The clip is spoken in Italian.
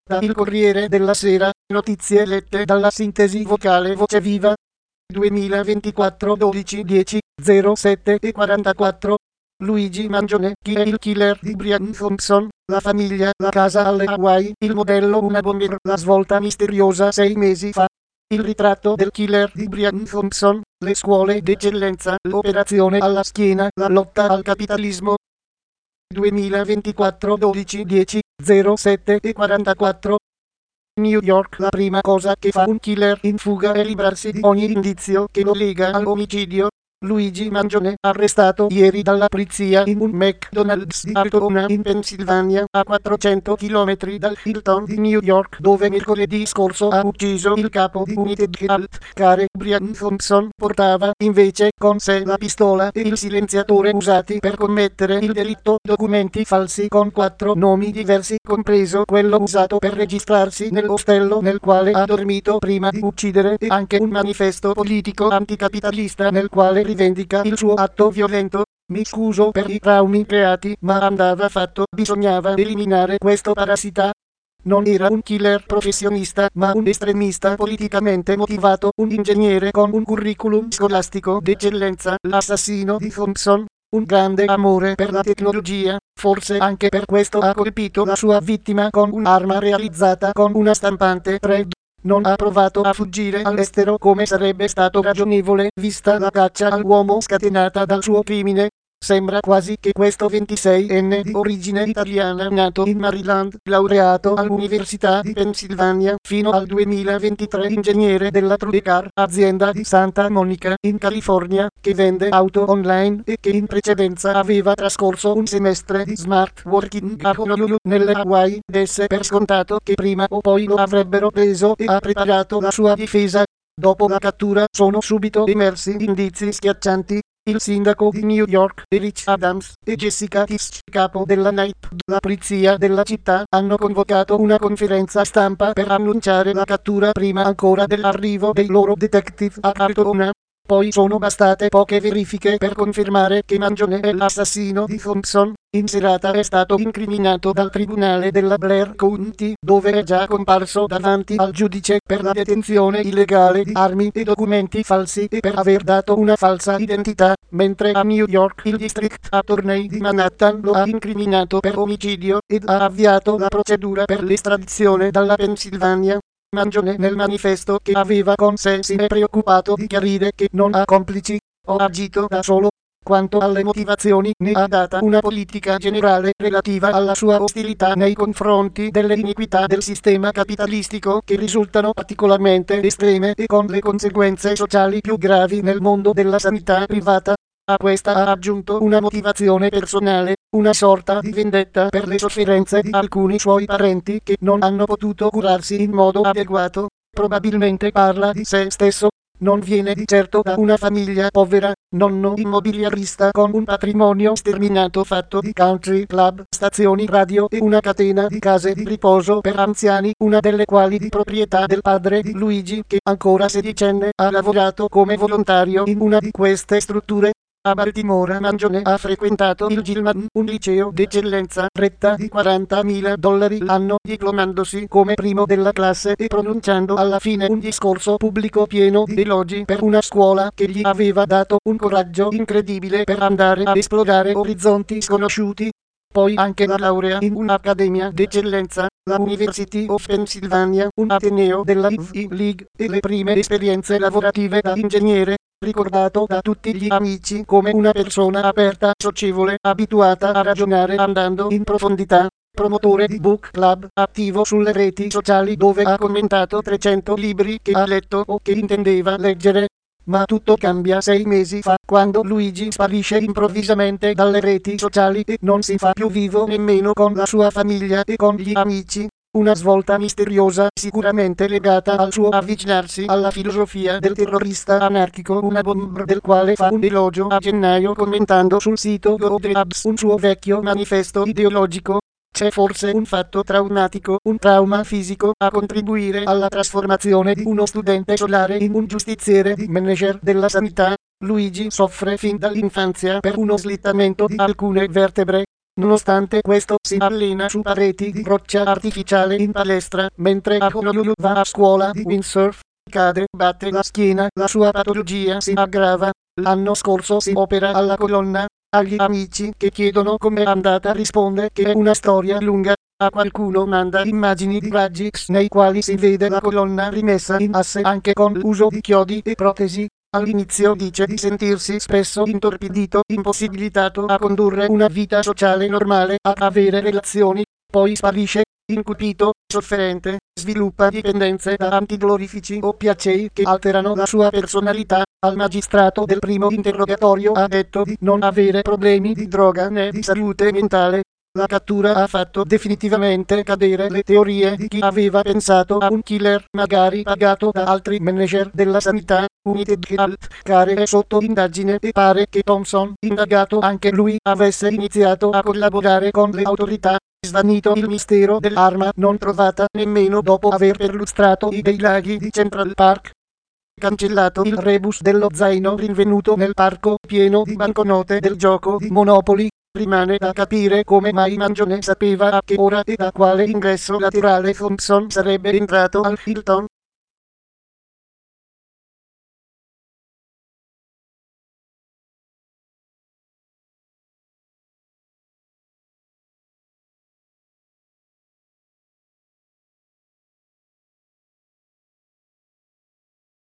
Da Il Corriere della Sera, notizie lette dalla sintesi vocale Voce Viva. 2024 12 10 07 e 44. Luigi Mangione, chi è il killer di Brian Thompson? La famiglia, la casa alle Hawaii, il modello una bomber, la svolta misteriosa 6 mesi fa. Il ritratto del killer di Brian Thompson, le scuole d'eccellenza, l'operazione alla schiena, la lotta al capitalismo. 2024 12 10 07 e 44. New York, la prima cosa che fa un killer in fuga è librarsi di ogni indizio che lo lega all'omicidio. Luigi Mangione, arrestato ieri dalla polizia in un McDonald's di Altoona in Pennsylvania, a 400 km dal Hilton di New York, dove mercoledì scorso ha ucciso il capo di United Healthcare Brian Thompson. Portava invece con sé la pistola e il silenziatore usati per commettere il delitto, documenti falsi con 4 nomi diversi, compreso quello usato per registrarsi nell'ostello nel quale ha dormito prima di uccidere, e anche un manifesto politico anticapitalista nel quale rivendica il suo atto violento. Mi scuso per i traumi creati, ma andava fatto, bisognava eliminare questo parassita. Non era un killer professionista, ma un estremista politicamente motivato, un ingegnere con un curriculum scolastico d'eccellenza, l'assassino di Thompson. Un grande amore per la tecnologia, forse anche per questo ha colpito la sua vittima con un'arma realizzata con una stampante 3D. Non ha provato a fuggire all'estero come sarebbe stato ragionevole, vista la caccia all'uomo scatenata dal suo crimine. Sembra quasi che questo 26enne di origine italiana, nato in Maryland, laureato all'Università di Pennsylvania, fino al 2023 ingegnere della Trudecar, azienda di Santa Monica, in California, che vende auto online e che in precedenza aveva trascorso un semestre di smart working a Honolulu, nelle Hawaii, desse per scontato che prima o poi lo avrebbero preso e ha preparato la sua difesa. Dopo la cattura sono subito emersi indizi schiaccianti. Il sindaco di New York, Eric Adams, e Jessica Tisch, capo della NYPD, la polizia della città, hanno convocato una conferenza stampa per annunciare la cattura prima ancora dell'arrivo dei loro detective a Altoona. Poi sono bastate poche verifiche per confermare che Mangione è l'assassino di Thompson. In serata è stato incriminato dal tribunale della Blair County, dove è già comparso davanti al giudice per la detenzione illegale di armi e documenti falsi e per aver dato una falsa identità, mentre a New York il District Attorney di Manhattan lo ha incriminato per omicidio ed ha avviato la procedura per l'estradizione dalla Pennsylvania. Mangione nel manifesto che aveva con sé si è preoccupato di chiarire che non ha complici. Ho agito da solo. Quanto alle motivazioni, ne ha data una politica generale relativa alla sua ostilità nei confronti delle iniquità del sistema capitalistico, che risultano particolarmente estreme e con le conseguenze sociali più gravi nel mondo della sanità privata. A questa ha aggiunto una motivazione personale, una sorta di vendetta per le sofferenze di alcuni suoi parenti che non hanno potuto curarsi in modo adeguato. Probabilmente parla di se stesso. Non viene di certo da una famiglia povera, nonno immobiliarista con un patrimonio sterminato fatto di country club, stazioni radio e una catena di case di riposo per anziani, una delle quali di proprietà del padre di Luigi, che ancora sedicenne ha lavorato come volontario in una di queste strutture. A Baltimora Mangione ha frequentato il Gilman, un liceo d'eccellenza, retta di $40.000 l'anno, diplomandosi come primo della classe e pronunciando alla fine un discorso pubblico pieno di elogi per una scuola che gli aveva dato un coraggio incredibile per andare a esplorare orizzonti sconosciuti. Poi anche la laurea in un'accademia d'eccellenza, la University of Pennsylvania, un ateneo della Ivy League, e le prime esperienze lavorative da ingegnere. Ricordato da tutti gli amici come una persona aperta, socievole, abituata a ragionare andando in profondità. Promotore di book club, attivo sulle reti sociali dove ha commentato 300 libri che ha letto o che intendeva leggere. Ma tutto cambia 6 mesi fa, quando Luigi sparisce improvvisamente dalle reti sociali e non si fa più vivo nemmeno con la sua famiglia e con gli amici. Una svolta misteriosa, sicuramente legata al suo avvicinarsi alla filosofia del terrorista anarchico, una bomber del quale fa un elogio a gennaio commentando sul sito GoDreabs un suo vecchio manifesto ideologico. C'è forse un fatto traumatico, un trauma fisico, a contribuire alla trasformazione di uno studente solare in un giustiziere di manager della sanità. Luigi soffre fin dall'infanzia per uno slittamento di alcune vertebre. Nonostante questo si allena su pareti di roccia artificiale in palestra, mentre a Honolulu va a scuola di windsurf, cade, batte la schiena, la sua patologia si aggrava. L'anno scorso si opera alla colonna. Agli amici che chiedono com'è andata risponde che è una storia lunga. A qualcuno manda immagini di raggi X nei quali si vede la colonna rimessa in asse anche con l'uso di chiodi e protesi. All'inizio dice di sentirsi spesso intorpidito, impossibilitato a condurre una vita sociale normale, a avere relazioni, poi sparisce, incupito, sofferente, sviluppa dipendenze da antidolorifici o piacei che alterano la sua personalità. Al magistrato del primo interrogatorio ha detto di non avere problemi di droga né di salute mentale. La cattura ha fatto definitivamente cadere le teorie di chi aveva pensato a un killer magari pagato da altri manager della sanità. United Healthcare è sotto indagine e pare che Thompson, indagato anche lui, avesse iniziato a collaborare con le autorità. Svanito il mistero dell'arma non trovata nemmeno dopo aver perlustrato i bei laghi di Central Park. Cancellato il rebus dello zaino rinvenuto nel parco pieno di banconote del gioco di Monopoly. Rimane da capire come mai Mangione sapeva a che ora e da quale ingresso laterale Thompson sarebbe entrato al Hilton.